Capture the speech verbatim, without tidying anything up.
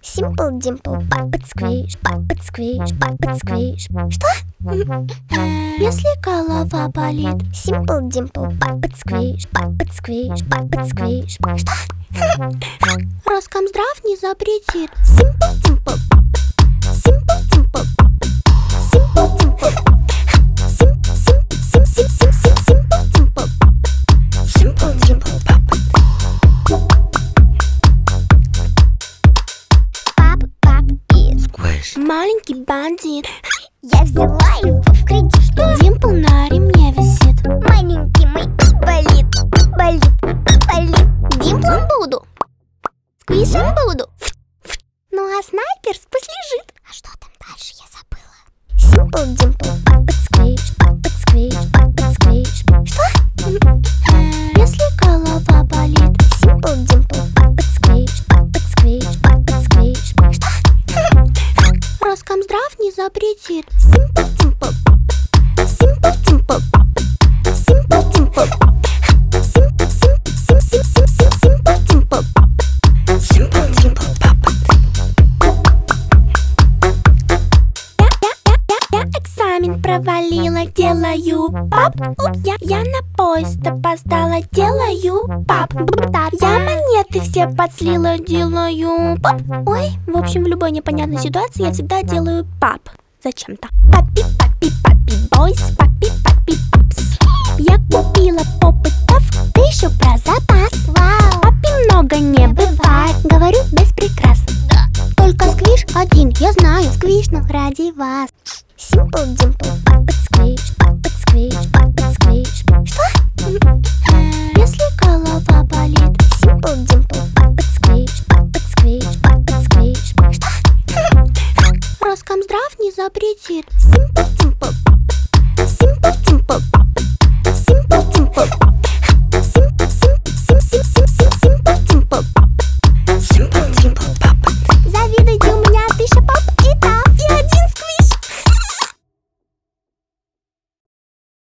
Simple Dimple, Puppet Squish, Puppet Squish, Puppet Squish. Что? Если голова болит. Simple Dimple, Puppet Squish, Puppet Squish, Puppet Squish. Что? Роскомздрав не запретит. Simple Dimple, Simple Dimple, Simple Dimple, Simple Dimple, Simple Dimple, Puppet. Маленький бандит. Я взяла его в кредит. Димпл на ремне висит. Маленький мой болит, болит, болит. Димплом буду, сквишем буду. Ну а снайперс пусть лежит. А что там дальше, я забыла. Simple Dimple, Puppet Squish, Puppet Squish, Puppet Squish. Что? Если голова болит. Simple Dimple, Puppet Squish, Puppet Squish, Puppet Squish. Что? Роскомздрав не запретит. Simple Dimple, Simple Dimple, Simple Dimple, Simple, Simple, Simple, Simple Dimple, Simple Dimple, Puppet. Я, я, я, я, я экзамен провалила, делаю пап. Я, я на поезд опоздала, делаю пап. Я монеты все подслила, делаю пап. Ой, В общем, в любой непонятной ситуации я всегда делаю пап. Зачем-то. Папи, папи, папи, бойс, папи, папи, папс. Я купила попытов, да еще про запас. вау. Папи много не бывает, говорю без прикрас. Только сквиш один, я знаю, сквишну ради вас. Simple Dimple, Puppet Squish, Puppet Squish, Puppet Squish. Что? Если голова болит. Simple Dimple, Puppet Squish, Puppet Squish, Puppet Squish. Что? Роскомздрав не запретит. Simple Dimple,